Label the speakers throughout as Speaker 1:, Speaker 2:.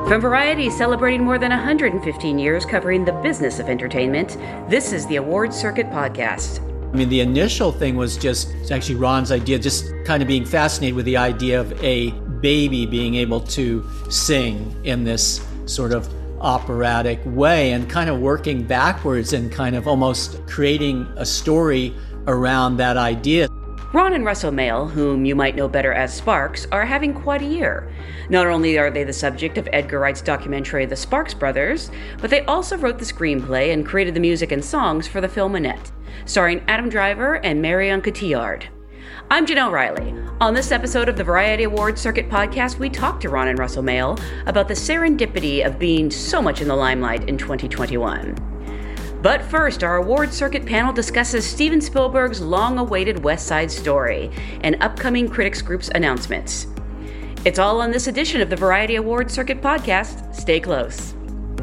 Speaker 1: From Variety, celebrating more than 115 years covering the business of entertainment, this is the Awards Circuit Podcast.
Speaker 2: I mean, the initial thing was it's actually Ron's idea, just kind of being fascinated with the idea of a baby being able to sing in this sort of operatic way and kind of working backwards and kind of almost creating a story around that idea.
Speaker 1: Ron and Russ O'Mail, whom you might know better as Sparks, are having quite a year. Not only are they the subject of Edgar Wright's documentary The Sparks Brothers, but they also wrote the screenplay and created the music and songs for the film Annette, starring Adam Driver and Marion Cotillard. I'm Janelle Riley. On this episode of the Variety Awards Circuit Podcast, we talked to Ron and Russ O'Mail about the serendipity of being so much in the limelight in 2021. But first, our awards circuit panel discusses Steven Spielberg's long-awaited West Side Story and upcoming critics group's announcements. It's all on this edition of the Variety Awards Circuit Podcast. Stay close.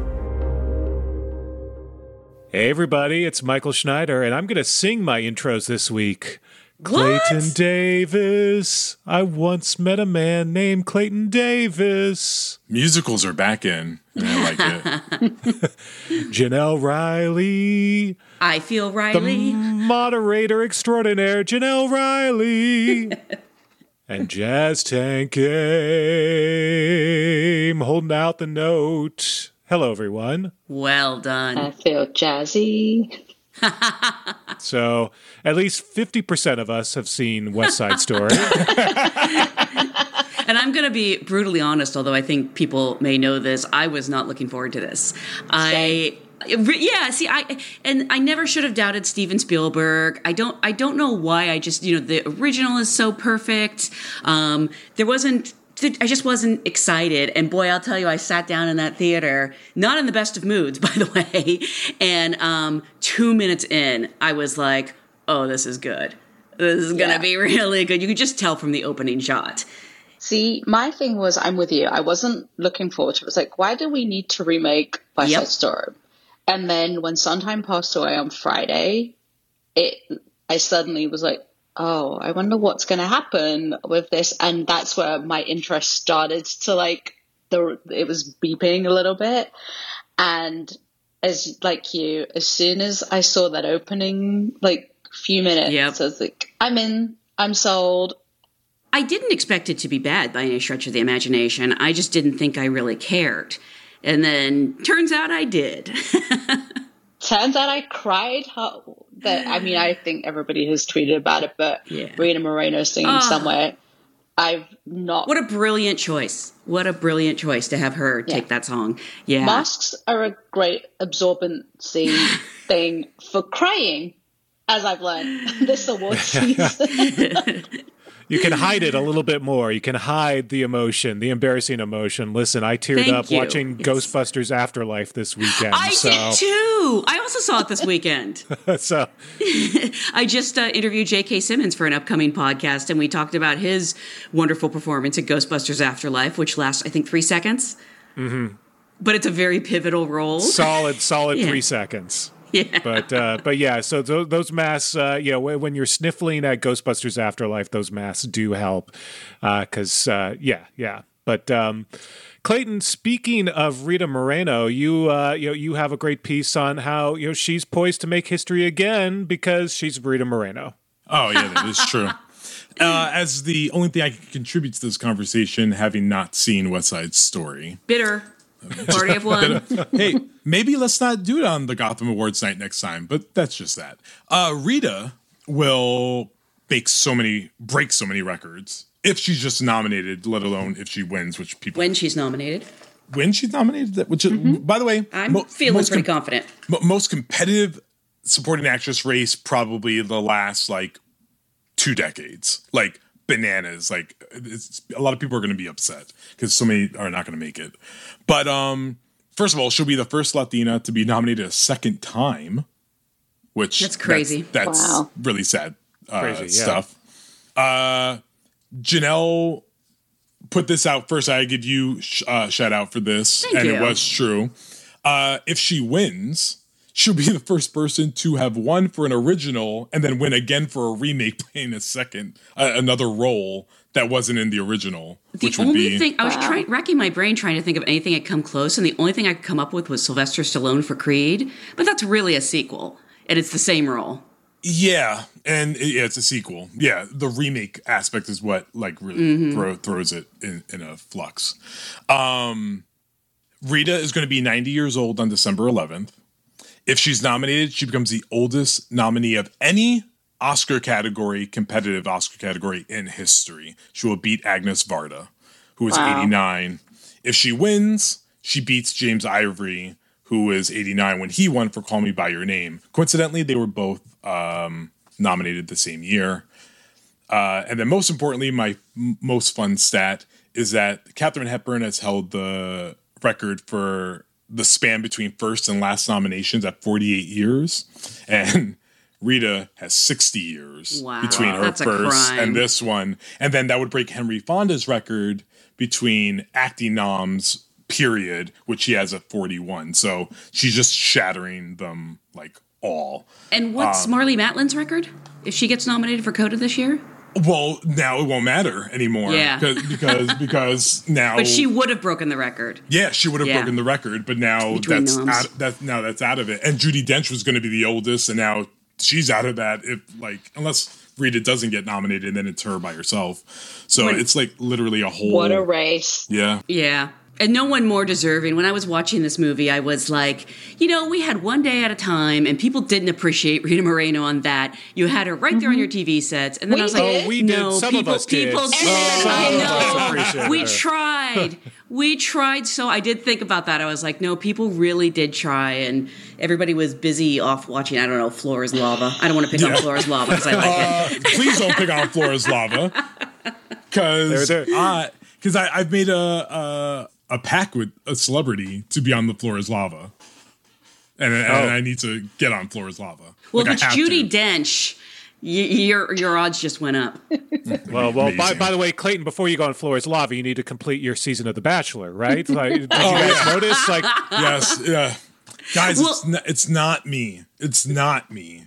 Speaker 3: Hey everybody, it's Michael Schneider, and I'm going to sing my intros this week.
Speaker 1: What?
Speaker 3: Clayton Davis. I once met a man named Clayton Davis.
Speaker 4: Musicals are back in, and I like it.
Speaker 3: Janelle Riley.
Speaker 1: I feel Riley.
Speaker 3: The moderator extraordinaire, Janelle Riley. And Jazz Tank Game, holding out the note. Hello, everyone.
Speaker 1: Well done.
Speaker 5: I feel jazzy.
Speaker 3: So at least 50% of us have seen West Side Story.
Speaker 1: And I'm going to be brutally honest, although I think people may know this, I was not looking forward to this. I never should have doubted Steven Spielberg. I don't know why. I just, the original is so perfect. I just wasn't excited. And boy, I'll tell you, I sat down in that theater, not in the best of moods, by the way. And 2 minutes in, I was like, oh, this is good. This is going to be really good. You could just tell from the opening shot.
Speaker 5: See, my thing was, I'm with you. I wasn't looking forward to it. It was like, why do we need to remake West Side Story? And then when Sondheim passed away on Friday, I suddenly was like, oh, I wonder what's going to happen with this. And that's where my interest started to it was beeping a little bit. And as soon as I saw that opening, few minutes, I was like, I'm in, I'm sold.
Speaker 1: I didn't expect it to be bad by any stretch of the imagination. I just didn't think I really cared. And then turns out I did.
Speaker 5: Turns out I cried. I think everybody has tweeted about it, but Rita Moreno singing somewhere. I've not.
Speaker 1: What a brilliant choice. What a brilliant choice to have her take that song. Yeah.
Speaker 5: Masks are a great absorbency thing for crying, as I've learned this award season.
Speaker 3: You can hide it a little bit more. You can hide the emotion, the embarrassing emotion. Listen, I teared up watching Ghostbusters Afterlife this weekend.
Speaker 1: I did too. I also saw it this weekend.
Speaker 3: So
Speaker 1: I just interviewed J.K. Simmons for an upcoming podcast, and we talked about his wonderful performance at Ghostbusters Afterlife, which lasts, I think, 3 seconds. Mm-hmm. But it's a very pivotal role.
Speaker 3: Solid 3 seconds.
Speaker 1: Yeah.
Speaker 3: But yeah, so those masks, when you're sniffling at Ghostbusters Afterlife, those masks do help. But Clayton, speaking of Rita Moreno, you have a great piece on how she's poised to make history again because she's Rita Moreno.
Speaker 4: Oh yeah, that is true. As the only thing I can contribute to this conversation, having not seen West Side Story,
Speaker 1: bitter. Party of one.
Speaker 4: Hey, maybe let's not do it on the Gotham Awards night next time, but that's just that. Rita will break so many records if she's just nominated, let alone if she wins, which people...
Speaker 1: When she's nominated.
Speaker 4: When she's nominated, which by the way...
Speaker 1: I'm feeling pretty confident.
Speaker 4: Most competitive supporting actress race probably the last, 2 decades. Bananas. A lot of people are going to be upset because so many are not going to make it. But first of all, she'll be the first Latina to be nominated a second time, which
Speaker 1: that's crazy.
Speaker 4: That's really sad stuff.
Speaker 3: Yeah.
Speaker 4: Janelle put this out first. I give you shout out for this,
Speaker 1: Thank
Speaker 4: and
Speaker 1: you.
Speaker 4: It was true. If she wins, she'll be the first person to have won for an original and then win again for a remake playing another role that wasn't in the original.
Speaker 1: The only thing I was racking my brain trying to think of anything that come close, and the only thing I could come up with was Sylvester Stallone for Creed, but that's really a sequel, and it's the same role.
Speaker 4: Yeah, and it's a sequel. Yeah, the remake aspect is what like really throws it in a flux. Rita is going to be 90 years old on December 11th. If she's nominated, she becomes the oldest nominee of any competitive Oscar category in history. She will beat Agnes Varda, who is 89. If she wins, she beats James Ivory, who was 89 when he won for Call Me By Your Name. Coincidentally, they were both nominated the same year. And then most importantly, my most fun stat is that Katharine Hepburn has held the record for the span between first and last nominations at 48 years. And Rita has 60 years between her first and this one. And then that would break Henry Fonda's record between acting noms, period, which he has at 41. So she's just shattering them like all.
Speaker 1: And what's Marlee Matlin's record if she gets nominated for Coda this year?
Speaker 4: Well, now it won't matter anymore.
Speaker 1: Yeah.
Speaker 4: because now.
Speaker 1: But she would have broken the record.
Speaker 4: Yeah, she would have broken the record, but now that's out of it. And Judi Dench was going to be the oldest, and now she's out of that. Unless Rita doesn't get nominated, then it's her by herself. So it's like literally a whole.
Speaker 5: What a race!
Speaker 4: Yeah.
Speaker 1: Yeah. And no one more deserving. When I was watching this movie, I was like, we had one day at a time, and people didn't appreciate Rita Moreno on that. You had her right there on your TV sets. And then I was like,
Speaker 3: we did. Some of us did.
Speaker 1: People did. I know. We tried. We tried. So I did think about that. I was like, no, people really did try. And everybody was busy off watching, I don't know, Floor is Lava. I don't want to pick on Floor is Lava because I like it.
Speaker 4: Please don't pick on Floor is Lava. Because I've made a pact with a celebrity to be on the Floor is Lava. And I need to get on Floor is Lava.
Speaker 1: Well, if it's Judi Dench, your odds just went up.
Speaker 3: Well. By the way, Clayton, before you go on Floor is Lava, you need to complete your season of The Bachelor, right? Like, did you guys notice? Like,
Speaker 4: yes, yeah, guys, it's not me. It's not me.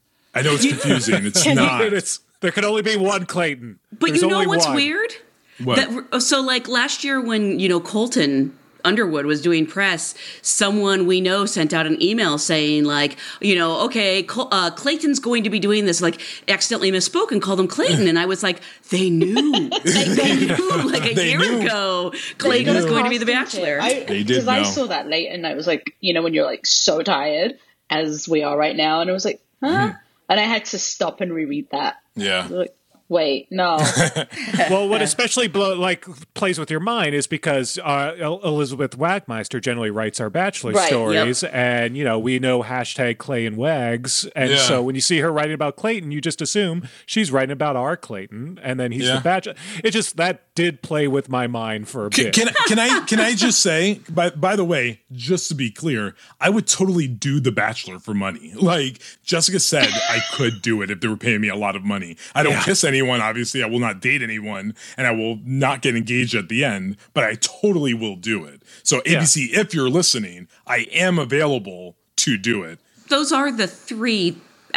Speaker 4: I know it's confusing. It's not.
Speaker 3: There can only be one Clayton.
Speaker 1: But
Speaker 3: There's
Speaker 1: you know
Speaker 3: only
Speaker 1: what's
Speaker 3: one.
Speaker 1: weird?
Speaker 3: What?
Speaker 1: So like last year when, Colton Underwood was doing press, someone we know sent out an email saying like, okay, Clayton's going to be doing this, like accidentally misspoke and called him Clayton. And I was like, they knew. They knew like a year ago Clayton was going to be the Bachelor.
Speaker 4: They did
Speaker 5: because I saw that late and I was like, when you're like so tired as we are right now. And I was like, huh? Mm-hmm. And I had to stop and reread that.
Speaker 4: Yeah.
Speaker 5: Like, wait, no.
Speaker 3: Well, what especially plays with your mind is because Elizabeth Wagmeister generally writes our Bachelor stories, and we know #Clay and Wags, and so when you see her writing about Clayton, you just assume she's writing about our Clayton, and then he's the Bachelor. It just that did play with my mind for a bit.
Speaker 4: Can I just say, by the way, just to be clear, I would totally do The Bachelor for money. Like Jessica said, I could do it if they were paying me a lot of money. I don't kiss anyone, obviously. I will not date anyone, and I will not get engaged at the end, but I totally will do it. So ABC, if you're listening, I am available to do it.
Speaker 1: Those are the three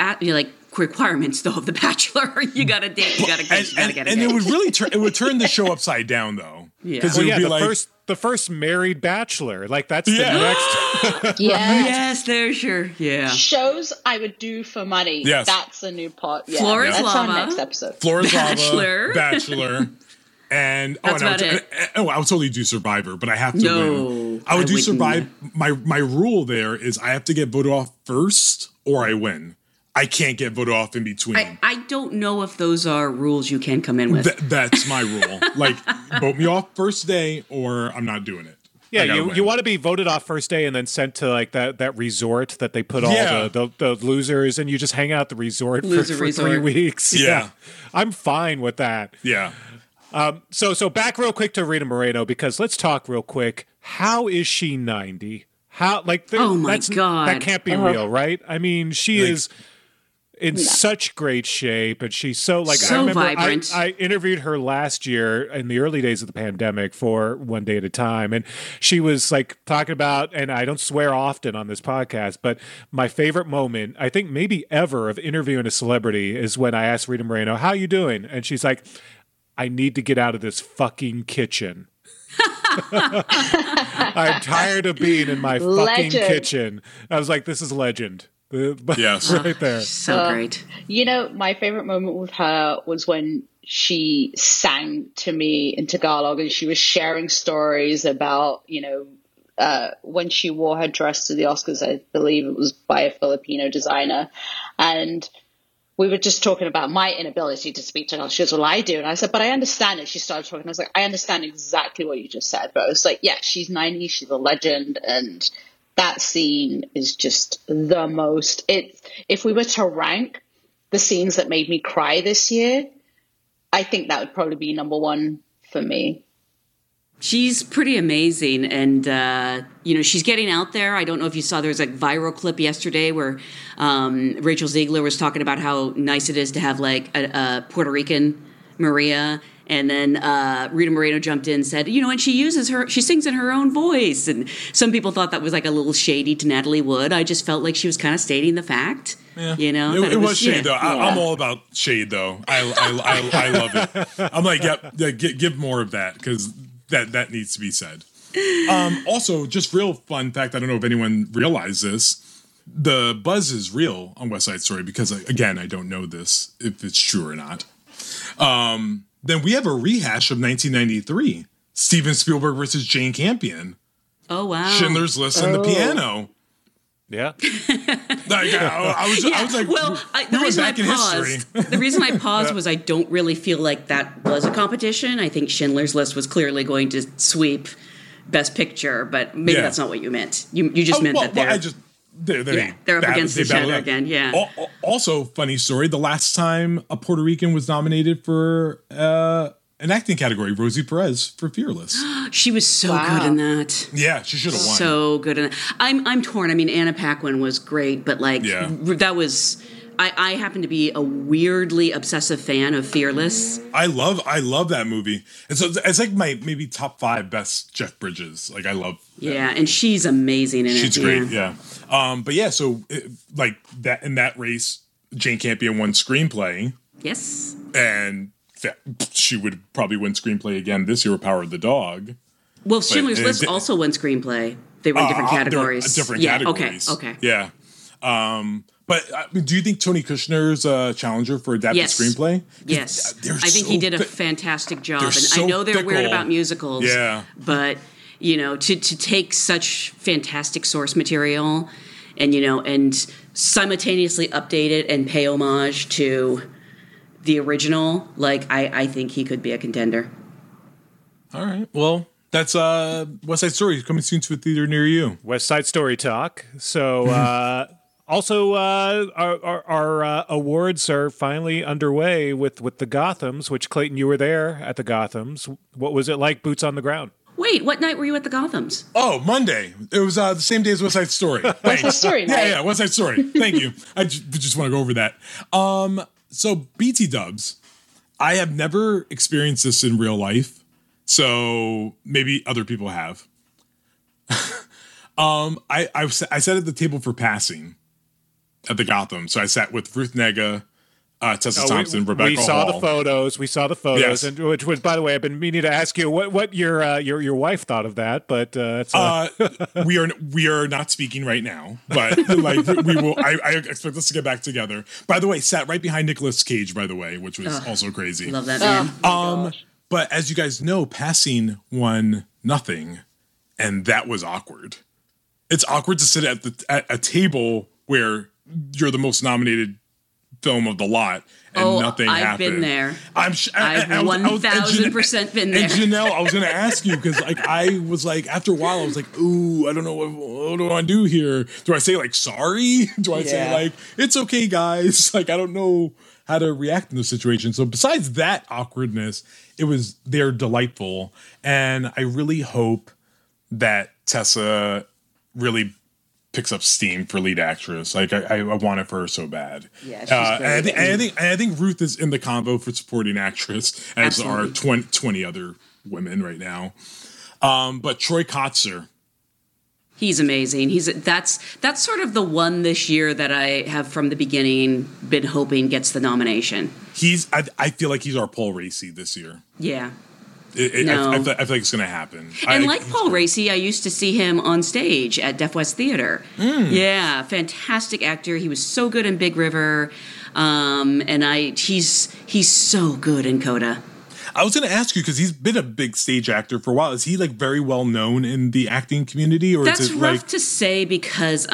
Speaker 1: requirements though of The Bachelor. You gotta date, you gotta kiss, you gotta get engaged.
Speaker 4: And it would really turn the show upside down though.
Speaker 3: Yeah. Because it would be the first married Bachelor. Like that's the next.
Speaker 1: Yes, there's your
Speaker 5: shows I would do for money.
Speaker 4: Yes.
Speaker 5: That's a new part. Yeah.
Speaker 1: Floor is
Speaker 5: That's
Speaker 1: Lava.
Speaker 5: our next episode.
Speaker 4: Floor is
Speaker 1: Bachelor.
Speaker 4: Lava, Bachelor. And
Speaker 1: that's about it.
Speaker 4: I would totally do Survivor, but I have to win. I would do Survivor. My rule there is I have to get voted off first or I win. I can't get voted off in between.
Speaker 1: I don't know if those are rules you can come in with.
Speaker 4: That's my rule. Like, vote me off first day or I'm not doing it.
Speaker 3: Yeah, you want to be voted off first day and then sent to like that resort that they put all the losers, and you just hang out at the resort for 3 weeks.
Speaker 4: Yeah.
Speaker 3: I'm fine with that.
Speaker 4: Yeah.
Speaker 3: So back real quick to Rita Moreno, because let's talk real quick. How is she 90? How God, that can't be real, right? I mean, she is. in such great shape, and she's so I remember
Speaker 1: vibrant.
Speaker 3: I interviewed her last year in the early days of the pandemic for One Day at a Time, and she was talking about, and I don't swear often on this podcast, but my favorite moment, I think maybe ever, of interviewing a celebrity is when I asked Rita Moreno, "How you doing?" And she's like, "I need to get out of this fucking kitchen." I'm tired of being in my fucking kitchen. I was like, this is legend.
Speaker 4: Yes.
Speaker 3: Right there.
Speaker 1: So great.
Speaker 5: My favorite moment with her was when she sang to me in Tagalog, and she was sharing stories about, when she wore her dress to the Oscars. I believe it was by a Filipino designer. And we were just talking about my inability to speak Tagalog. She goes, well, I do. And I said, but I understand it. She started talking. I was like, I understand exactly what you just said. But I was like, yeah, she's 90. She's a legend. And that scene is just the most. If we were to rank the scenes that made me cry this year, I think that would probably be number one for me.
Speaker 1: She's pretty amazing, and she's getting out there. I don't know if you saw, there was a viral clip yesterday where Rachel Ziegler was talking about how nice it is to have a Puerto Rican Maria, and then Rita Moreno jumped in and said, and she sings in her own voice, and some people thought that was a little shady to Natalie Wood. I just felt like she was kind of stating the fact.
Speaker 4: Yeah. It was shade though. I'm all about shade though. I love it. I'm like, give more of that, because that needs to be said. Also, just real fun fact, I don't know if anyone realized this, the buzz is real on West Side Story, because again, I don't know this if it's true or not. Then we have a rehash of 1993, Steven Spielberg versus Jane Campion.
Speaker 1: Oh wow.
Speaker 4: Schindler's List and the piano.
Speaker 3: Yeah.
Speaker 4: I was like,
Speaker 1: well, the reason I paused was I don't really feel like that was a competition. I think Schindler's List was clearly going to sweep Best Picture, but maybe that's not what you meant. You just meant that they're up against each other again. Yeah.
Speaker 4: Also, funny story, the last time a Puerto Rican was nominated for an acting category, Rosie Perez for Fearless.
Speaker 1: She was so good in that.
Speaker 4: Yeah, she should have won.
Speaker 1: So good in that. I'm torn. I mean, Anna Paquin was great, but that was. I happen to be a weirdly obsessive fan of Fearless.
Speaker 4: I love that movie. And so it's like my maybe top 5 best Jeff Bridges. I love.
Speaker 1: Yeah, and she's amazing in it.
Speaker 4: She's great. Yeah. But yeah, so that in that race, Jane Campion won screenplay.
Speaker 1: Yes.
Speaker 4: And she would probably win screenplay again this year with Power of the Dog.
Speaker 1: Well, Schindler's List also won screenplay. They were in different categories.
Speaker 4: Categories.
Speaker 1: Okay.
Speaker 4: Yeah. But do you think Tony Kushner's a challenger for adapted screenplay?
Speaker 1: Yes. I think he did a fantastic job. And I know they're weird about musicals.
Speaker 4: Yeah.
Speaker 1: But, to take such fantastic source material and simultaneously update it and pay homage to the original, I think he could be a contender.
Speaker 4: All right. Well, that's West Side Story coming soon to a theater near you.
Speaker 3: West Side Story talk. So also our awards are finally underway with the Gothams, which, Clayton, you were there at the Gothams. What was it like, boots on the ground?
Speaker 1: Wait, what night were you at the Gothams?
Speaker 4: Oh, Monday. It was the same day as West Side Story.
Speaker 5: West Side Story night.
Speaker 4: Yeah, West Side Story. Thank you. I just want to go over that. So BT Dubs, I have never experienced this in real life, so maybe other people have. I sat at the table for passing at the Gotham, so I sat with Ruth Negga, Tessa Thompson, Rebecca
Speaker 3: We saw
Speaker 4: Hall.
Speaker 3: the photos.
Speaker 4: Yes.
Speaker 3: And which was, by the way, I've been meaning to ask you what your wife thought of that, but
Speaker 4: we are not speaking right now, but we will. I expect us to get back together. By the way, sat right behind Nicolas Cage, by the way, which was also crazy.
Speaker 1: Love that man.
Speaker 4: But as you guys know, Passing won nothing, and that was awkward. It's awkward to sit at a table where you're the most nominated film of the lot and nothing happened.
Speaker 1: I've been there.
Speaker 4: I've
Speaker 1: 1,000% been there.
Speaker 4: And Janelle, I was going to ask you, because I was after a while, I was ooh, I don't know what do I do here? Do I say sorry? Do I say it's okay, guys? I don't know how to react in this situation. So besides that awkwardness, they're delightful, and I really hope that Tessa really picks up steam for lead actress. Like I want it for her so bad.
Speaker 1: Yeah, she's
Speaker 4: I think Ruth is in the combo for supporting actress, as are 20 other women right now. But Troy Kotsur.
Speaker 1: He's amazing. That's sort of the one this year that I have from the beginning been hoping gets the nomination.
Speaker 4: I feel like he's our Paul Raci this year.
Speaker 1: Yeah.
Speaker 4: I feel like it's going to happen.
Speaker 1: And like Paul Raci, I used to see him on stage at Deaf West Theater. Yeah, fantastic actor. He was so good in Big River, and he's so good in Coda.
Speaker 4: I was going to ask you, because he's been a big stage actor for a while. Is he like very well known in the acting community, or
Speaker 1: that's
Speaker 4: is it
Speaker 1: rough to say, because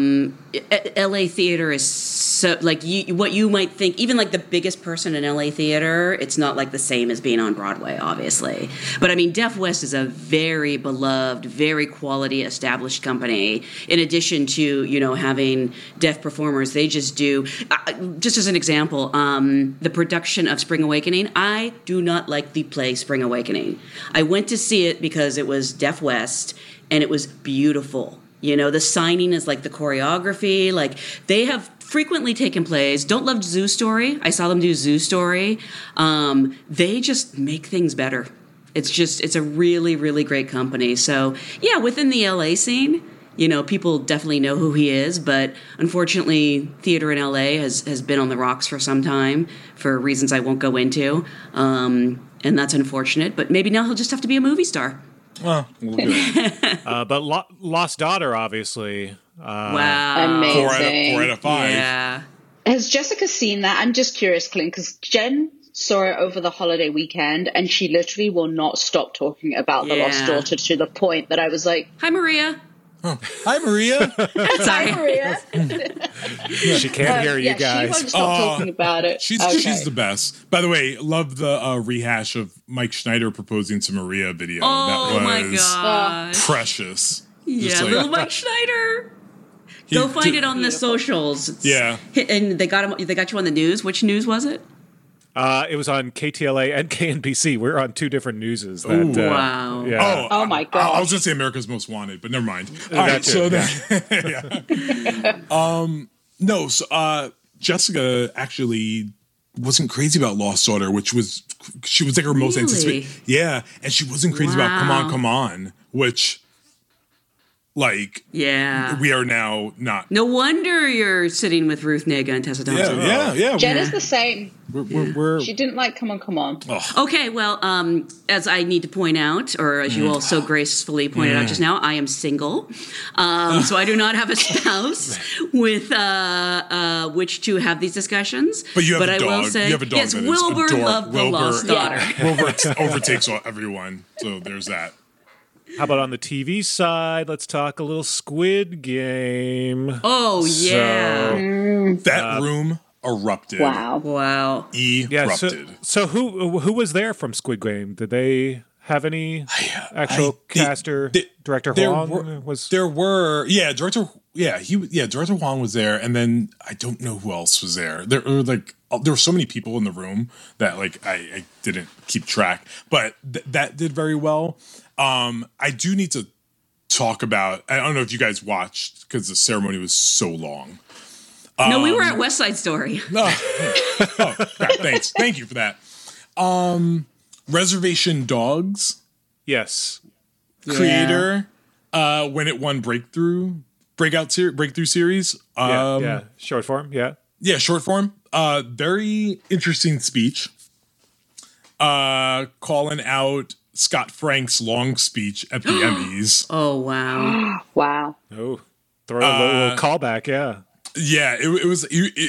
Speaker 1: LA theater is so like what you might think. Even like the biggest person in LA theater, it's not like the same as being on Broadway, obviously. But I mean, Deaf West is a very beloved, very quality established company. In addition to having deaf performers, they just do. Just as an example, the production of Spring Awakening, I do not like the play Spring Awakening. I went to see it because it was Deaf West, and it was beautiful. The signing is like the choreography. Like, they have frequently taken plays. Don't Love Zoo Story. I saw them do Zoo Story. They just make things better. It's a really, really great company. So yeah, within the LA scene, people definitely know who he is, but unfortunately, theater in LA has been on the rocks for some time for reasons I won't go into. And that's unfortunate, but maybe now he'll just have to be a movie star.
Speaker 4: Well, look at that.
Speaker 3: But Lost Daughter, obviously.
Speaker 1: Wow.
Speaker 5: Amazing.
Speaker 4: 4 out of 5.
Speaker 1: Yeah.
Speaker 5: Has Jessica seen that? I'm just curious, Clint, because Jen saw it over the holiday weekend, and she literally will not stop talking about The Lost Daughter, to the point that I was like,
Speaker 1: Hi, Maria.
Speaker 4: Oh. Hi, Maria.
Speaker 1: Sorry.
Speaker 5: Hi, Maria.
Speaker 3: She can't hear you guys.
Speaker 5: She won't stop talking about it.
Speaker 4: She's the best. By the way, love the rehash of Mike Schneider proposing to Maria video.
Speaker 1: Oh,
Speaker 4: that
Speaker 1: my
Speaker 4: was
Speaker 1: gosh.
Speaker 4: Precious.
Speaker 1: Yeah, little Mike Schneider. Go find it on the socials.
Speaker 4: Yeah.
Speaker 1: And they got you on the news. Which news was it?
Speaker 3: It was on KTLA and KNBC. We're on two different newses.
Speaker 1: Wow.
Speaker 3: Yeah.
Speaker 5: Oh my God.
Speaker 4: I was going to say America's Most Wanted, but never mind. All right, so no, so Jessica actually wasn't crazy about Lost Daughter, she was like her most anticipated. Yeah, and she wasn't crazy about Come On, which... Like, we are now not.
Speaker 1: No wonder you're sitting with Ruth Negga and Tessa Thompson.
Speaker 4: Yeah.
Speaker 5: Jen is the same.
Speaker 4: We're
Speaker 5: She didn't like Come On.
Speaker 4: Oh.
Speaker 1: Okay, well, as I need to point out, or as you all so gracefully pointed out just now, I am single. So I do not have a spouse with which to have these discussions.
Speaker 4: But you have a dog.
Speaker 1: I will say,
Speaker 4: you have a dog.
Speaker 1: yes, Wilbur loved The Lost Daughter.
Speaker 4: Wilbur overtakes everyone, so there's that.
Speaker 3: How about on the TV side? Let's talk a little Squid Game.
Speaker 1: Oh, yeah.
Speaker 4: That room erupted.
Speaker 5: Wow.
Speaker 4: Erupted.
Speaker 3: So who was there from Squid Game? Did they have any actual cast or Director Huang? Director Huang was there, and then I don't know who else was there. There were so many people in the room that I didn't keep track, but that did very well. I do need to talk about, I don't know if you guys watched, because the ceremony was so long.
Speaker 1: No, we were at West Side Story.
Speaker 4: Thanks. Thank you for that. Reservation Dogs.
Speaker 3: Yes.
Speaker 4: Creator, when it won Breakthrough Series.
Speaker 3: Short form, yeah.
Speaker 4: Yeah, short form. Very interesting speech. Calling out Scott Frank's long speech at the Emmys.
Speaker 1: Oh, wow.
Speaker 5: Wow.
Speaker 3: Oh, throw a little callback, yeah.
Speaker 4: Yeah, it was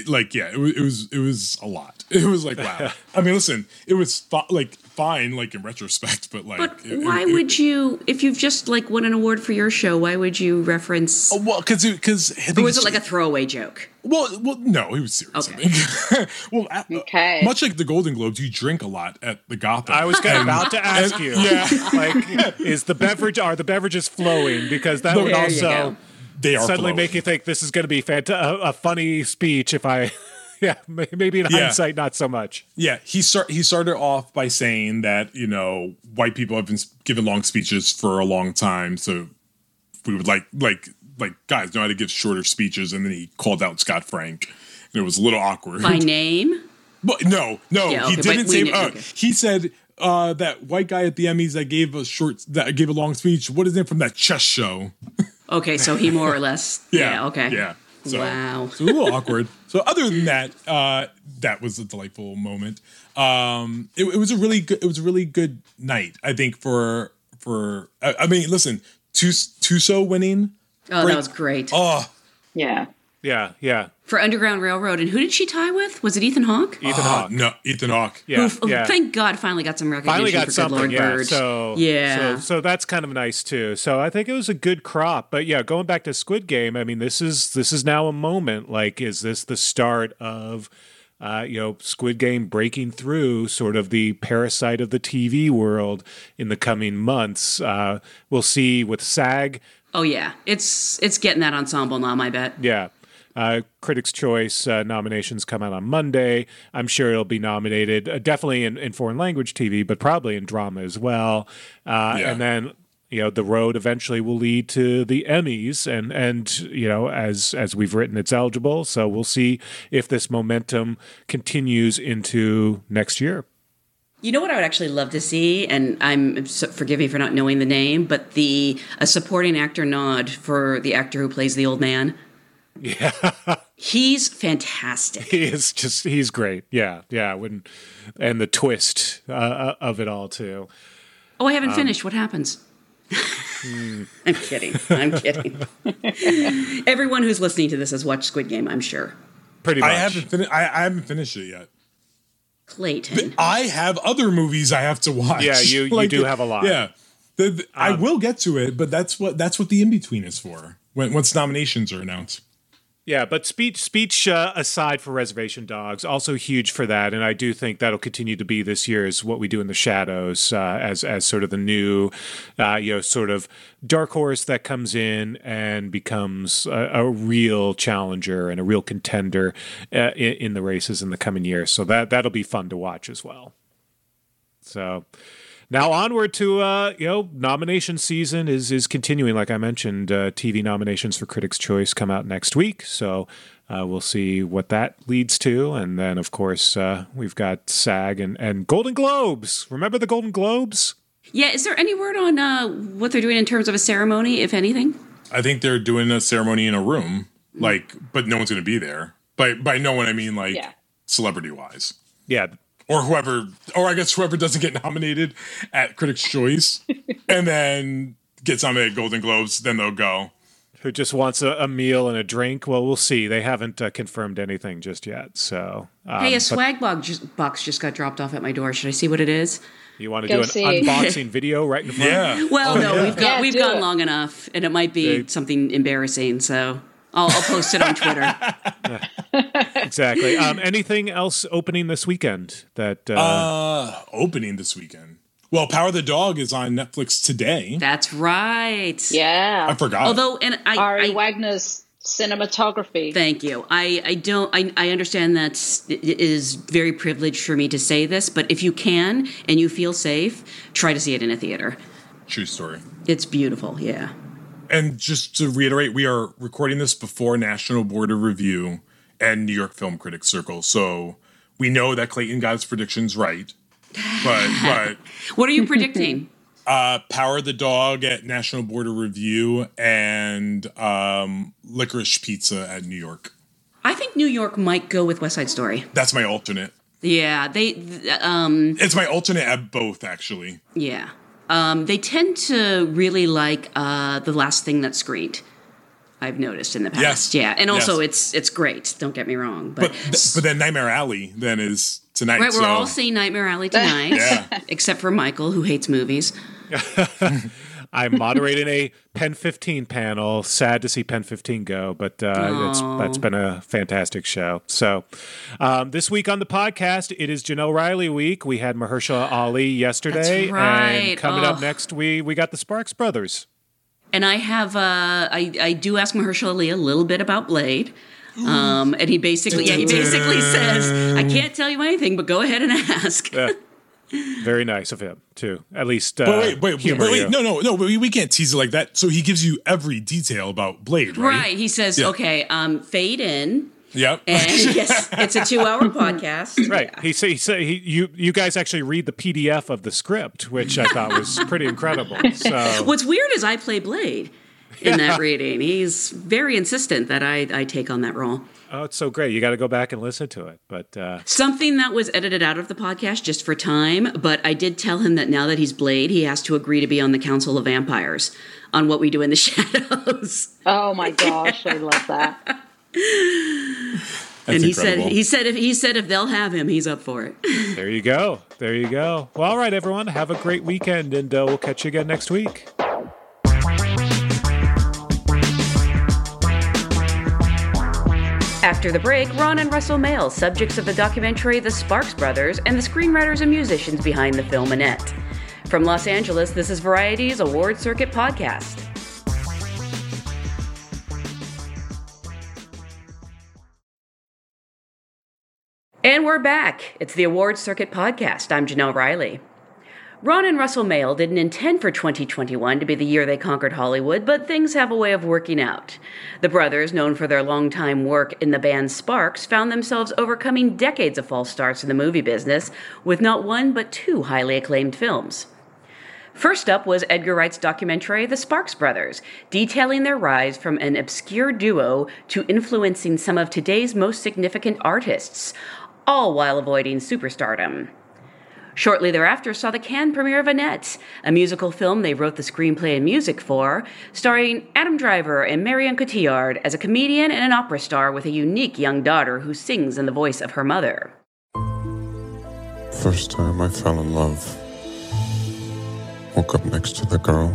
Speaker 4: a lot. It was like, wow. I mean, listen, it was fine, in retrospect, but
Speaker 1: But why would you, if you've just won an award for your show, why would you reference?
Speaker 4: Oh, well, because
Speaker 1: or was it like a throwaway joke?
Speaker 4: Well, no, he was serious.
Speaker 1: Okay.
Speaker 4: I think.
Speaker 5: Okay.
Speaker 4: Much like the Golden Globes, you drink a lot at the Gotham.
Speaker 3: I was about to ask you, are the beverages flowing? Because that would also suddenly make you think this is going to be a funny speech. If I. Yeah, maybe in hindsight, not so much.
Speaker 4: Yeah, he started off by saying that, white people have been giving long speeches for a long time, so we would like guys know how to give shorter speeches, and then he called out Scott Frank, and it was a little awkward.
Speaker 1: By name?
Speaker 4: But no,
Speaker 1: Yeah,
Speaker 4: he didn't say.
Speaker 1: okay.
Speaker 4: He said that white guy at the Emmys that gave a long speech. What is it from that chess show?
Speaker 1: Okay, so he more or less. Yeah. Okay.
Speaker 4: Yeah. So,
Speaker 1: wow.
Speaker 4: So a little awkward. So other than that, that was a delightful moment. It was a really good. It was a really good night. I think for. I mean, listen, Tuso winning.
Speaker 1: Oh, that was great.
Speaker 4: Oh,
Speaker 5: Yeah.
Speaker 3: Yeah.
Speaker 1: For Underground Railroad. And who did she tie with? Was it Ethan Hawke?
Speaker 3: Ethan Hawke.
Speaker 4: No, Ethan Hawke.
Speaker 3: Yeah.
Speaker 1: Who, thank God, finally got some recognition.
Speaker 3: Finally got
Speaker 1: for
Speaker 3: something.
Speaker 1: Good Lord
Speaker 3: Yeah.
Speaker 1: Bird.
Speaker 3: So that's kind of nice too. So I think it was a good crop. But yeah, going back to Squid Game, I mean, this is now a moment. Like, is this the start of Squid Game breaking through sort of the parasite of the TV world in the coming months? We'll see with SAG.
Speaker 1: Oh yeah, it's getting that ensemble nom, I bet.
Speaker 3: Yeah. Critics' Choice nominations come out on Monday. I'm sure it'll be nominated definitely in foreign language TV, but probably in drama as well. And then the road eventually will lead to the Emmys, and as we've written, it's eligible. So we'll see if this momentum continues into next year.
Speaker 1: You know what I would actually love to see, and forgive me for not knowing the name, but a supporting actor nod for the actor who plays the old man.
Speaker 3: Yeah.
Speaker 1: He's fantastic.
Speaker 3: He's great. Yeah. And the twist of it all too.
Speaker 1: Oh, I haven't finished. What happens? I'm kidding. Everyone who's listening to this has watched Squid Game, I'm sure.
Speaker 3: Pretty much.
Speaker 4: I haven't finished it yet.
Speaker 1: Clayton.
Speaker 4: But I have other movies I have to watch.
Speaker 3: Yeah, you do have a lot.
Speaker 4: Yeah. I will get to it, but that's what the in-between is for. Once nominations are announced.
Speaker 3: Yeah, but speech aside for Reservation Dogs, also huge for that, and I do think that'll continue to be this year is What We Do in the Shadows as sort of the new, sort of dark horse that comes in and becomes a real challenger and a real contender in the races in the coming years. So that'll be fun to watch as well. So. Now onward to nomination season is continuing. Like I mentioned, TV nominations for Critics' Choice come out next week, so we'll see what that leads to. And then, of course, we've got SAG and Golden Globes. Remember the Golden Globes?
Speaker 1: Yeah. Is there any word on what they're doing in terms of a ceremony, if anything?
Speaker 4: I think they're doing a ceremony in a room, but no one's going to be there. By no one, I mean celebrity-wise.
Speaker 3: Yeah.
Speaker 4: Or I guess whoever doesn't get nominated at Critics' Choice and then gets nominated at Golden Globes, then they'll go.
Speaker 3: Who just wants a meal and a drink? Well, we'll see. They haven't confirmed anything just yet. So,
Speaker 1: hey, a swag box just got dropped off at my door. Should I see what it is?
Speaker 3: You want to do an unboxing video right in front?
Speaker 4: Yeah.
Speaker 1: Well, we've gone long enough, and it might be something embarrassing. So I'll post it on Twitter.
Speaker 3: Exactly. Anything else opening this weekend?
Speaker 4: Opening this weekend. Well, Power the Dog is on Netflix today.
Speaker 1: That's right.
Speaker 5: Yeah.
Speaker 4: I forgot.
Speaker 1: Although,
Speaker 5: Ari Wagner's cinematography.
Speaker 1: Thank you. I understand that it is very privileged for me to say this, but if you can and you feel safe, try to see it in a theater.
Speaker 4: True story.
Speaker 1: It's beautiful. Yeah.
Speaker 4: And just to reiterate, we are recording this before National Board of Review and New York Film Critics Circle. So we know that Clayton got his predictions right. But
Speaker 1: what are you predicting?
Speaker 4: Power the Dog at National Board of Review and Licorice Pizza at New York.
Speaker 1: I think New York might go with West Side Story.
Speaker 4: That's my alternate.
Speaker 1: Yeah,
Speaker 4: it's my alternate at both, actually.
Speaker 1: Yeah. They tend to really like The Last Thing That Screamed. I've noticed in the past.
Speaker 4: Yes.
Speaker 1: Yeah, and also it's great. Don't get me wrong, but
Speaker 4: then Nightmare Alley then is tonight.
Speaker 1: Right, we're all seeing Nightmare Alley tonight, except for Michael, who hates movies.
Speaker 3: I'm moderating a Pen 15 panel. Sad to see Pen 15 go, but that's been a fantastic show. So this week on the podcast, it is Janelle Riley week. We had Mahershala Ali yesterday.
Speaker 1: That's right.
Speaker 3: And coming up next, we got the Sparks Brothers.
Speaker 1: And I have I do ask Mahershala Ali a little bit about Blade. And he basically says, I can't tell you anything, but go ahead and ask.
Speaker 3: Very nice of him too. At least,
Speaker 4: wait, no, we can't tease it like that. So he gives you every detail about Blade, right?
Speaker 1: Right. He says, okay, fade in.
Speaker 4: Yep.
Speaker 1: And yes, it's a 2-hour podcast.
Speaker 3: Right.
Speaker 1: Yeah.
Speaker 3: You guys actually read the PDF of the script, which I thought was pretty incredible. So
Speaker 1: what's weird is I play Blade in that reading. He's very insistent that I take on that role.
Speaker 3: Oh, it's so great. You got to go back and listen to it. But
Speaker 1: something that was edited out of the podcast just for time, but I did tell him that now that he's Blade, he has to agree to be on the Council of Vampires on What We Do in the Shadows.
Speaker 5: Oh my gosh, I love that.
Speaker 1: And he said if they'll have him, he's up for it.
Speaker 3: There you go. Well, all right, everyone. Have a great weekend, and we'll catch you again next week.
Speaker 1: After the break, Ron and Russell Mael, subjects of the documentary The Sparks Brothers, and the screenwriters and musicians behind the film Annette. From Los Angeles, this is Variety's Award Circuit Podcast. And we're back. It's the Award Circuit Podcast. I'm Janelle Riley. Ron and Russell Mael didn't intend for 2021 to be the year they conquered Hollywood, but things have a way of working out. The brothers, known for their longtime work in the band Sparks, found themselves overcoming decades of false starts in the movie business with not one but 2 highly acclaimed films. First up was Edgar Wright's documentary The Sparks Brothers, detailing their rise from an obscure duo to influencing some of today's most significant artists, all while avoiding superstardom. Shortly thereafter saw the Cannes premiere of Annette, a musical film they wrote the screenplay and music for, starring Adam Driver and Marion Cotillard as a comedian and an opera star with a unique young daughter who sings in the voice of her mother.
Speaker 6: First time I fell in love. Woke up next to the girl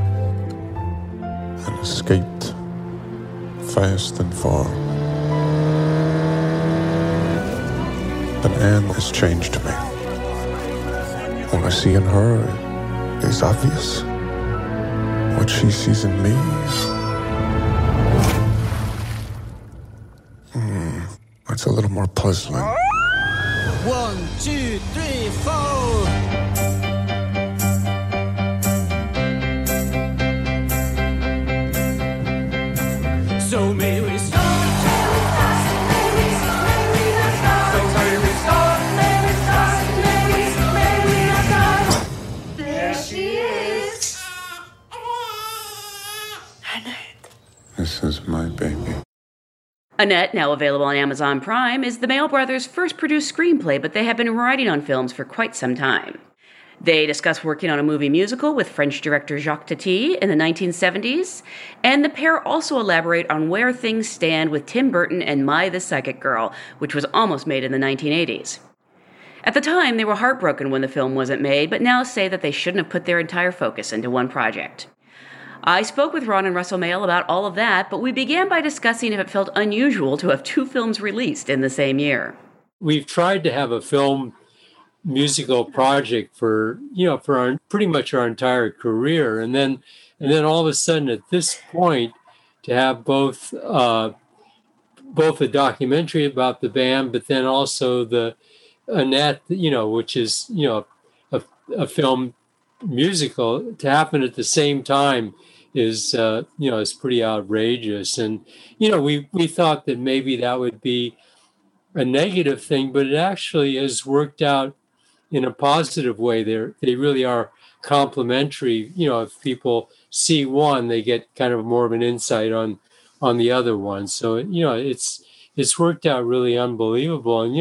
Speaker 6: and escaped fast and far. But Anne has changed me. What I see in her is obvious. What she sees in me, it's a little more puzzling.
Speaker 2: 1, 2, 3, 4. So may we start.
Speaker 6: This is my baby.
Speaker 1: Annette, now available on Amazon Prime, is the Mael brothers' first produced screenplay, but they have been writing on films for quite some time. They discuss working on a movie musical with French director Jacques Tati in the 1970s, and the pair also elaborate on where things stand with Tim Burton and My the Psychic Girl, which was almost made in the 1980s. At the time, they were heartbroken when the film wasn't made, but now say that they shouldn't have put their entire focus into one project. I spoke with Ron and Russell Mael about all of that, but we began by discussing if it felt unusual to have 2 films released in the same year.
Speaker 7: We've tried to have a film musical project for pretty much our entire career, and then all of a sudden at this point to have both a documentary about the band, but then also the Annette, which is a film musical, to happen at the same time is pretty outrageous. And we thought that maybe that would be a negative thing, but it actually has worked out in a positive way. They really are complementary. If people see one, they get kind of more of an insight on the other one. So it's worked out really unbelievable. And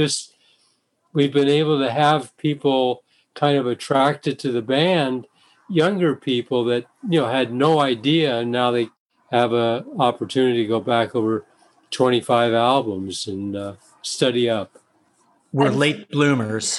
Speaker 7: we've been able to have people kind of attracted to the band, younger people that had no idea, and now they have an opportunity to go back over 25 albums and study up.
Speaker 2: We're late bloomers.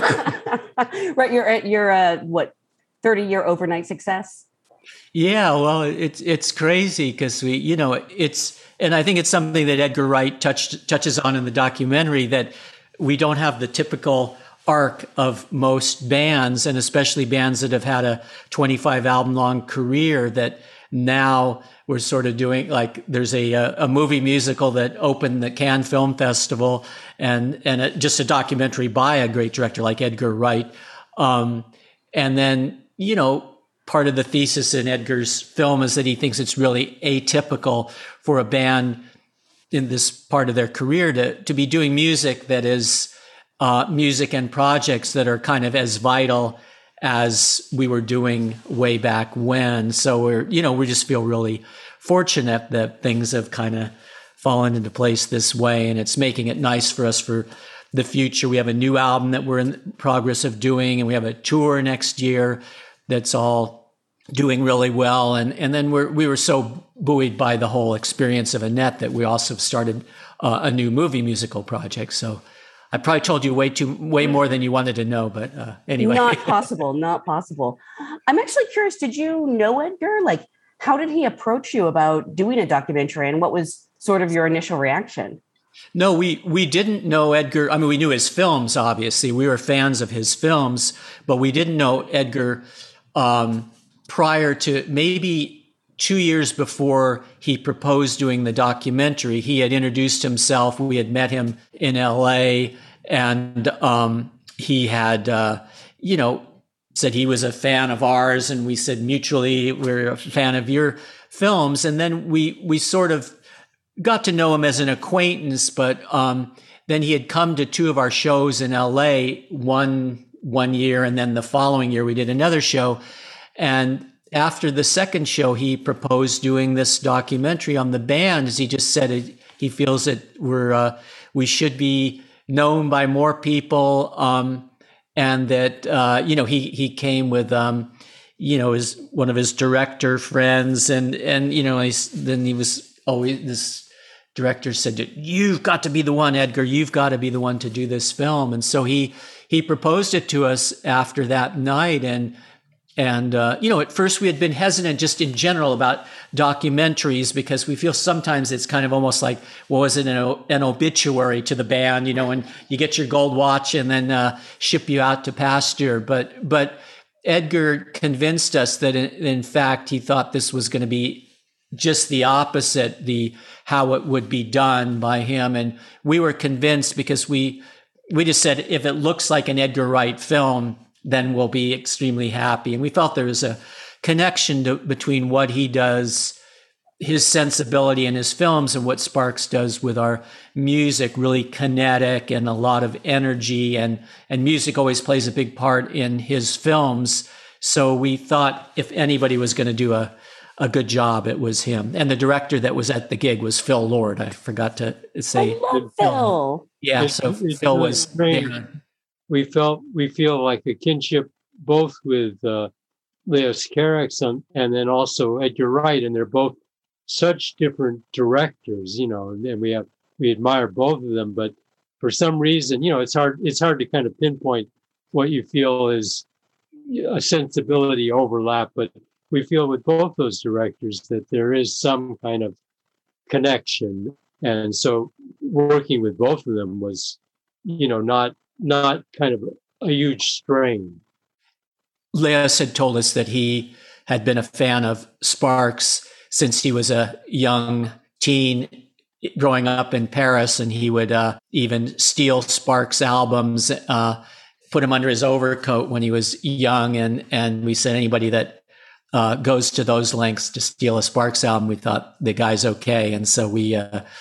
Speaker 8: Right, you're a 30-year overnight success?
Speaker 2: Yeah, well, it's crazy because and I think it's something that Edgar Wright touches on in the documentary, that we don't have the typical arc of most bands, and especially bands that have had a 25 album long career, that now we're sort of doing like there's a movie musical that opened the Cannes Film Festival and just a documentary by a great director like Edgar Wright. And then, part of the thesis in Edgar's film is that he thinks it's really atypical for a band in this part of their career to be doing music that is music and projects that are kind of as vital as we were doing way back when. So we just feel really fortunate that things have kind of fallen into place this way, and it's making it nice for us for the future. We have a new album that we're in progress of doing, and we have a tour next year that's all doing really well. And then we were so buoyed by the whole experience of Annette that we also started a new movie musical project. So I probably told you way more than you wanted to know, but anyway.
Speaker 8: Not possible. I'm actually curious, did you know Edgar? Like, how did he approach you about doing a documentary, and what was sort of your initial reaction?
Speaker 2: No, we didn't know Edgar. I mean, we knew his films, obviously. We were fans of his films, but we didn't know Edgar prior to maybe 2 years before he proposed doing the documentary. He had introduced himself. We had met him in LA, and he had, said he was a fan of ours, and we said mutually we're a fan of your films. And then we sort of got to know him as an acquaintance, but then he had come to 2 of our shows in LA one year, and then the following year we did another show. And after the second show, he proposed doing this documentary on the band, as he just said he feels that we should be known by more people, and that he came with one of his director friends, and then he was always this director said, "You've got to be the one, Edgar. You've got to be the one to do this film." And so he proposed it to us after that night, and at first we had been hesitant just in general about documentaries, because we feel sometimes it's kind of almost like, well, is it an obituary to the band, and you get your gold watch and then ship you out to pasture. But Edgar convinced us that in fact he thought this was going to be just the opposite, how it would be done by him. And we were convinced because we just said, if it looks like an Edgar Wright film, then we'll be extremely happy. And we felt there was a connection between what he does, his sensibility in his films, and what Sparks does with our music, really kinetic and a lot of energy, and music always plays a big part in his films. So we thought if anybody was going to do a good job, it was him. And the director that was at the gig was Phil Lord. I forgot to say.
Speaker 8: I love Phil.
Speaker 2: Yeah, so Phil was there.
Speaker 7: We feel like a kinship both with Leos Carax and then also Edgar Wright, and they're both such different directors, and we admire both of them, but for some reason, it's hard to kind of pinpoint what you feel is a sensibility overlap, but we feel with both those directors that there is some kind of connection, and so working with both of them was, not kind of a huge strain.
Speaker 2: Leos had told us that he had been a fan of Sparks since he was a young teen growing up in Paris, and he would even steal Sparks albums, put them under his overcoat when he was young. And we said anybody that goes to those lengths to steal a Sparks album, we thought the guy's okay. And so we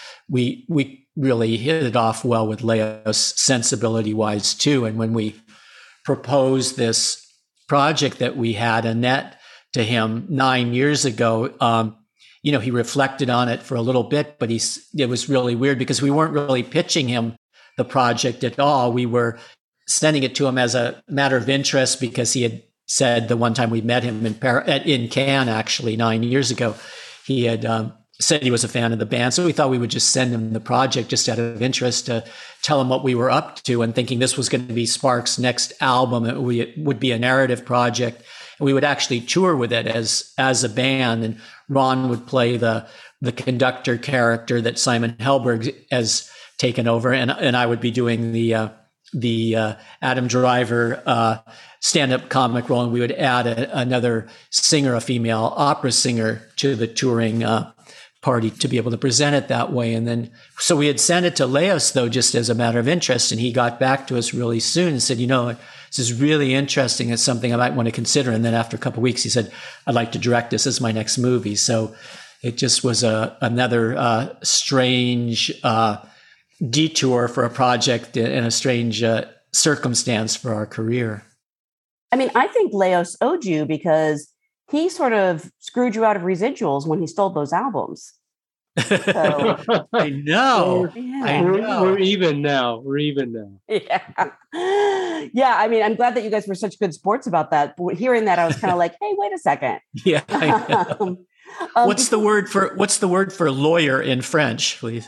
Speaker 2: really hit it off well with Leos sensibility-wise too. And when we proposed this project that we had, Annette, to him 9 years ago, he reflected on it for a little bit, but it was really weird because we weren't really pitching him the project at all. We were sending it to him as a matter of interest because he had said the one time we met him in Cannes, actually 9 years ago, he had said he was a fan of the band. So we thought we would just send him the project just out of interest to tell him what we were up to, and thinking this was going to be Sparks' next album. It would be a narrative project, and we would actually tour with it as a band. And Ron would play the conductor character that Simon Helberg has taken over, and I would be doing the the Adam Driver stand-up comic role, and we would add another singer, a female opera singer, to the touring party to be able to present it that way. And then, so we had sent it to Leos, though, just as a matter of interest, and he got back to us really soon and said, this is really interesting. It's something I might want to consider. And then after a couple of weeks, he said, I'd like to direct this as my next movie. So it just was another strange detour for a project and a strange circumstance for our career.
Speaker 8: I mean, I think Leos owed you because he sort of screwed you out of residuals when he stole those albums. So,
Speaker 2: I know.
Speaker 7: We're even now.
Speaker 8: Yeah. Yeah. I mean, I'm glad that you guys were such good sports about that. But hearing that, I was kind of like, hey, wait a second.
Speaker 2: Yeah. I know. What's the word for lawyer in French, please?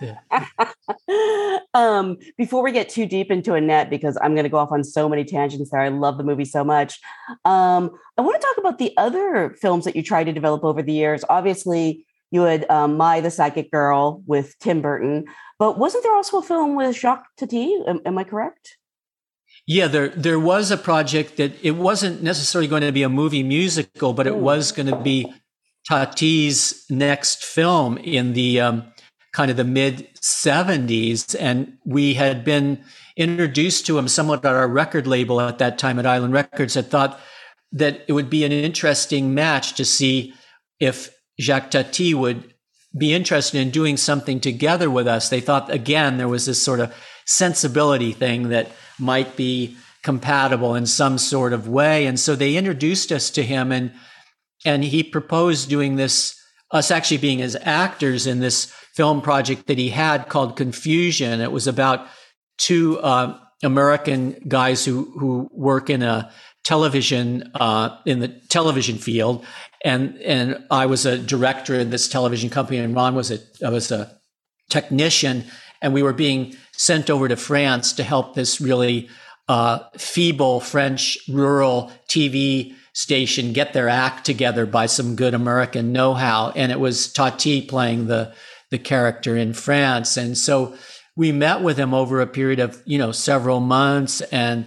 Speaker 8: Before we get too deep into Annette, because I'm going to go off on so many tangents there. I love the movie so much. I want to talk about the other films that you tried to develop over the years. Obviously, you had My the Psychic Girl with Tim Burton, but wasn't there also a film with Jacques Tati? Am I correct?
Speaker 2: Yeah, there was a project that it wasn't necessarily going to be a movie musical, but it was going to be Tati's next film in the kind of the mid 70s. And we had been introduced to him somewhat at our record label at that time at Island Records, had thought that it would be an interesting match to see if Jacques Tati would be interested in doing something together with us. They thought, again, there was this sort of sensibility thing that might be compatible in some sort of way. And so they introduced us to him, and he proposed doing this, us actually being his actors in this film project that he had called Confusion. It was about two American guys who work in a television, in the television field. And I was a director in this television company, and Ron was a technician, and we were being sent over to France to help this really feeble French rural TV station get their act together by some good American know-how. And it was Tati playing the character in France. And so we met with him over a period of, several months. And,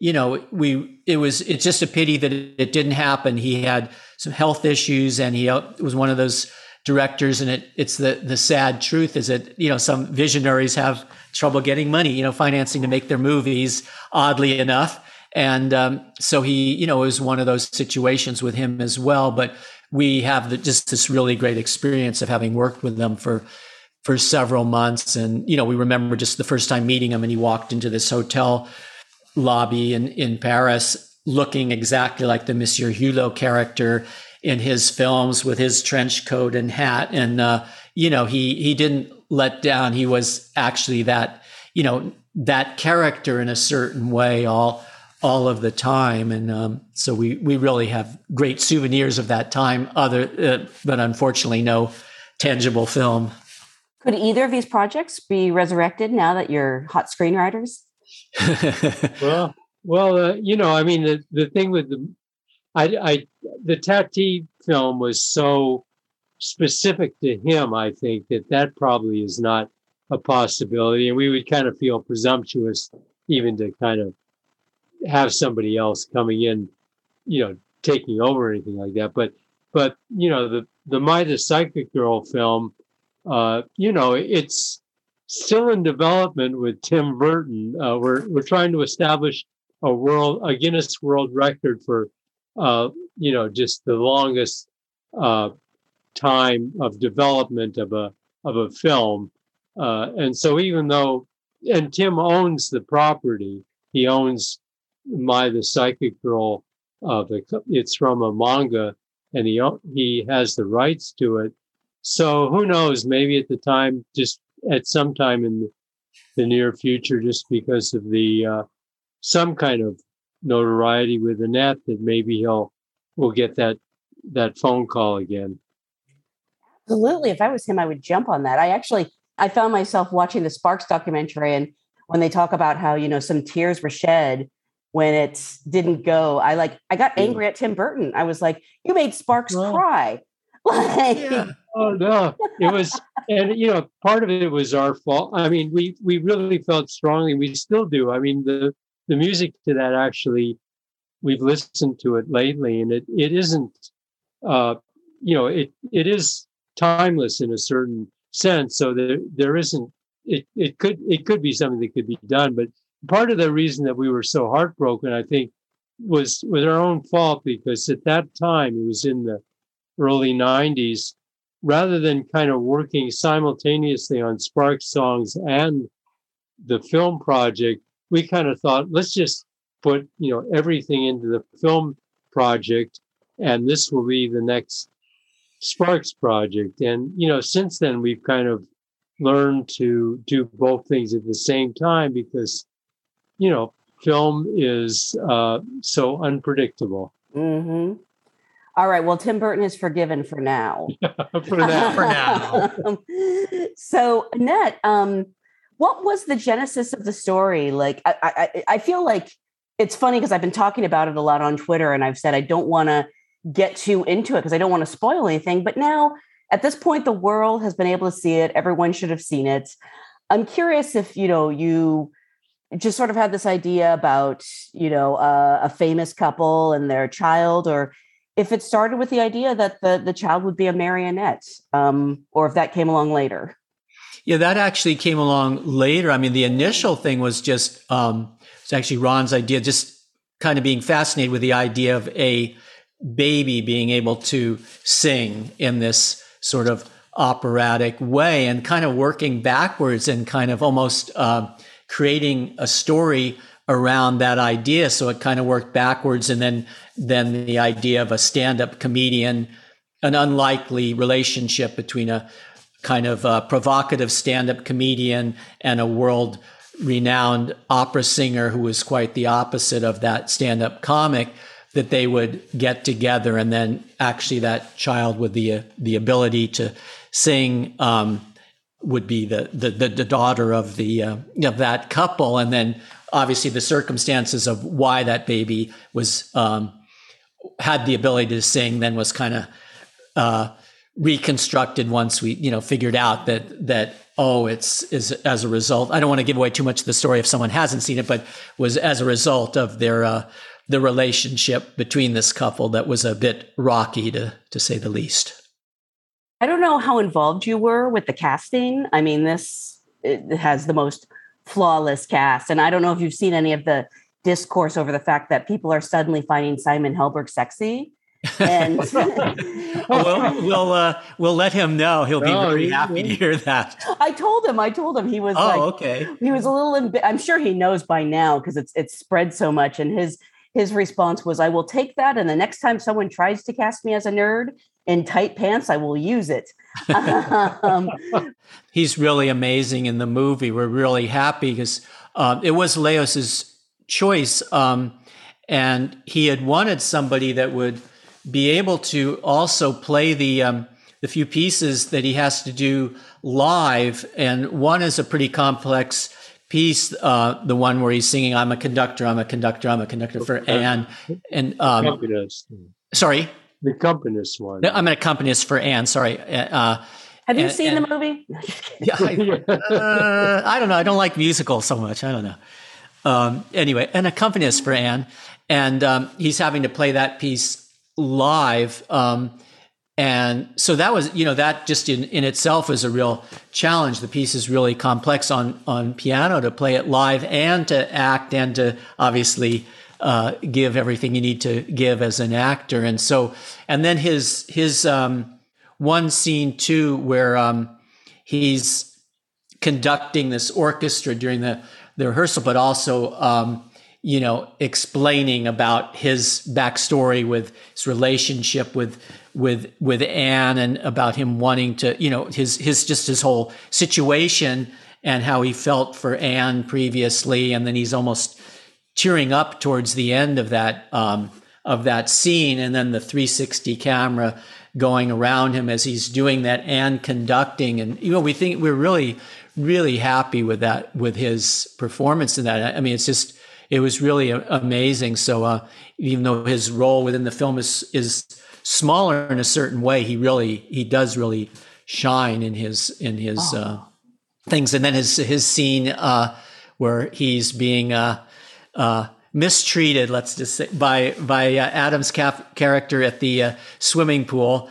Speaker 2: it's just a pity that it didn't happen. He had some health issues, and he was one of those directors. And it's the sad truth is that, some visionaries have trouble getting money, financing to make their movies, oddly enough. And so he, it was one of those situations with him as well. But we have just this really great experience of having worked with them for several months. And, we remember just the first time meeting him, and he walked into this hotel lobby in Paris looking exactly like the Monsieur Hulot character in his films with his trench coat and hat. And, he didn't let down. He was actually that character in a certain way all of the time. And so we really have great souvenirs of that time, but unfortunately no tangible film.
Speaker 8: Could either of these projects be resurrected now that you're hot screenwriters?
Speaker 7: Well, the thing with the Tati film was so specific to him, I think that probably is not a possibility. And we would kind of feel presumptuous even to kind of have somebody else coming in, taking over or anything like that. But the My the Psychic Girl film, it's still in development with Tim Burton. We're trying to establish a Guinness World Record for just the longest time of development of a film. And so and Tim owns the property, he owns My the Psychic Girl. It's from a manga, and he has the rights to it. So who knows? Maybe at some time in the near future, just because of the some kind of notoriety with Annette, that maybe we'll get that phone call again.
Speaker 8: Absolutely. If I was him, I would jump on that. I found myself watching the Sparks documentary, and when they talk about how, some tears were shed when it didn't go, I got angry at Tim Burton. I was like, you made Sparks cry.
Speaker 7: Yeah. Oh no, it was, and part of it was our fault. I mean, we really felt strongly. We still do. I mean, the the music to that actually, we've listened to it lately, and it isn't, it is timeless in a certain sense. So there isn't, it could be something that could be done, but part of the reason that we were so heartbroken, I think, was our own fault, because at that time, it was in the early 90s, rather than kind of working simultaneously on Sparks songs and the film project, we kind of thought, let's just put, everything into the film project, and this will be the next Sparks project. And, since then, we've kind of learned to do both things at the same time, because, film is so unpredictable.
Speaker 8: Mm-hmm. All right. Well, Tim Burton is forgiven for now.
Speaker 7: For now.
Speaker 8: So, Annette, what was the genesis of the story? Like, I feel like it's funny because I've been talking about it a lot on Twitter, and I've said I don't want to get too into it because I don't want to spoil anything. But now, at this point, the world has been able to see it. Everyone should have seen it. I'm curious if, you just sort of had this idea about, a famous couple and their child, or if it started with the idea that the child would be a marionette, or if that came along later.
Speaker 2: Yeah, that actually came along later. I mean, the initial thing was just, it's actually Ron's idea, just kind of being fascinated with the idea of a baby being able to sing in this sort of operatic way, and kind of working backwards and kind of almost creating a story around that idea. So it kind of worked backwards, and then the idea of a stand-up comedian, an unlikely relationship between a kind of provocative stand-up comedian and a world-renowned opera singer who was quite the opposite of that stand-up comic, that they would get together, and then actually that child with the ability to sing would be the daughter of that couple, and then obviously the circumstances of why that baby was had the ability to sing then was kind of reconstructed once we figured out that it's as a result. I don't want to give away too much of the story if someone hasn't seen it, but was as a result of their the relationship between this couple that was a bit rocky to say the least.
Speaker 8: I don't know how involved you were with the casting. I mean, it has the most flawless cast. And I don't know if you've seen any of the discourse over the fact that people are suddenly finding Simon Helberg sexy. And
Speaker 2: we'll let him know. He'll be very happy to hear that.
Speaker 8: I told him he was
Speaker 2: okay.
Speaker 8: He was a little, I'm sure he knows by now because it's spread so much. And his response was, I will take that. And the next time someone tries to cast me as a nerd in tight pants, I will use it.
Speaker 2: He's really amazing in the movie. We're really happy because it was Leos's choice. And he had wanted somebody that would be able to also play the few pieces that he has to do live. And one is a pretty complex piece, the one where he's singing, I'm a conductor for Anne. And sorry?
Speaker 7: The accompanist one.
Speaker 2: I'm an accompanist for Anne, sorry.
Speaker 8: Have you seen the movie?
Speaker 2: I don't know. I don't like musicals so much. I don't know. Anyway, an accompanist for Anne. And he's having to play that piece live. And so that was, that just in itself is a real challenge. The piece is really complex on piano to play it live and to act and to obviously give everything you need to give as an actor. And so, and then his one scene too, where he's conducting this orchestra during the rehearsal, but also, explaining about his backstory with his relationship with Anne and about him wanting to, his whole situation and how he felt for Anne previously. And then he's almost tearing up towards the end of that scene. And then the 360 camera going around him as he's doing that and conducting. And, we think we're really, really happy with that, with his performance in that. I mean, it was really amazing. So even though his role within the film is smaller in a certain way, he does really shine in his things. And then his scene where he's being mistreated, let's just say, by Adam's character at the swimming pool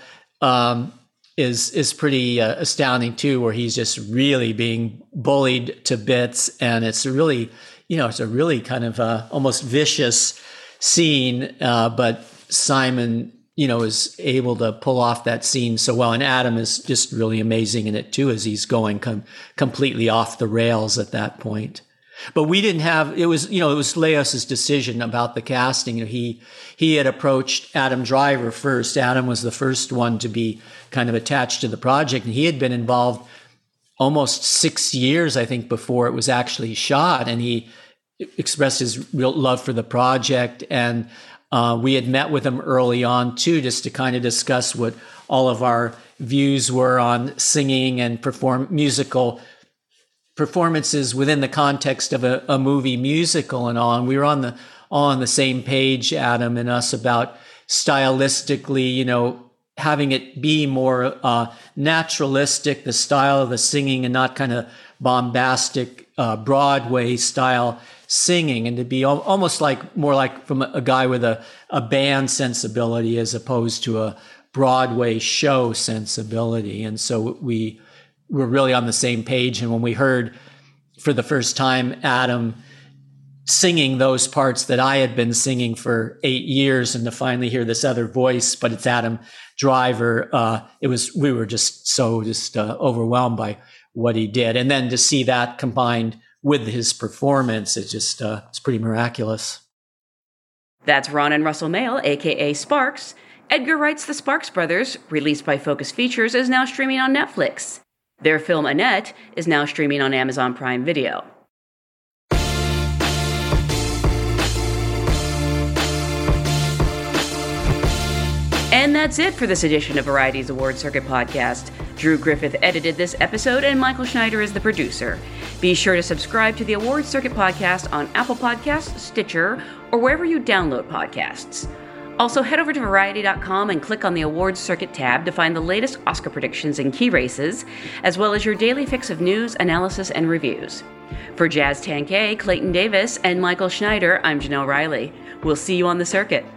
Speaker 2: is pretty astounding too, where he's just really being bullied to bits, and it's a really kind of almost vicious scene, but Simon is able to pull off that scene so well, and Adam is just really amazing in it too, as he's going completely off the rails at that point. But we didn't have, it was Leos's decision about the casting. He had approached Adam Driver first. Adam was the first one to be kind of attached to the project, and he had been involved almost 6 years, I think, before it was actually shot, and he expressed his real love for the project. And we had met with him early on too, just to kind of discuss what all of our views were on singing and musical performances within the context of a movie musical and all. And we were all on the same page, Adam and us, about stylistically, having it be more naturalistic, the style of the singing, and not kind of bombastic Broadway style singing, and to be almost more like from a guy with a band sensibility as opposed to a Broadway show sensibility. And so we were really on the same page. And when we heard for the first time Adam singing those parts that I had been singing for 8 years, and to finally hear this other voice, but it's Adam Driver, we were just overwhelmed by what he did. And then to see that combined with his performance, it's pretty miraculous.
Speaker 1: That's Ron and Russell Mael, aka Sparks. Edgar Wright's The Sparks Brothers, released by Focus Features, is now streaming on Netflix. Their film Annette is now streaming on Amazon Prime Video. And that's it for this edition of Variety's Award Circuit podcast. Drew Griffith edited this episode, and Michael Schneider is the producer. Be sure to subscribe to the Award Circuit podcast on Apple Podcasts, Stitcher, or wherever you download podcasts. Also, head over to Variety.com and click on the Awards Circuit tab to find the latest Oscar predictions and key races, as well as your daily fix of news, analysis, and reviews. For Jazz Tankay, Clayton Davis, and Michael Schneider, I'm Janelle Riley. We'll see you on the circuit.